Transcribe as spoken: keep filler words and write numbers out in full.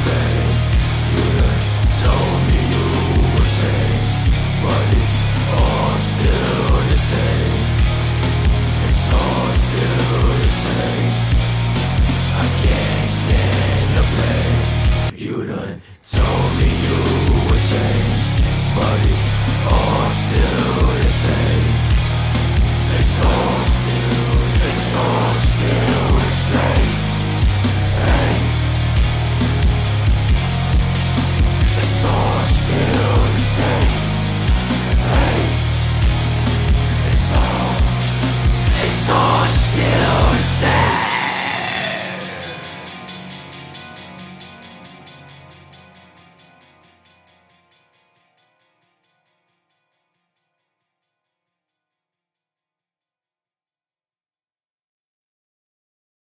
pain. You done told me you would change, but it's all still the same. It's all still the same. I can't stand the pain. You done told me you would change, but it's all still the same. It's all still, it's all still the same. Hey, it's all still the same. Hey, it's all, it's all still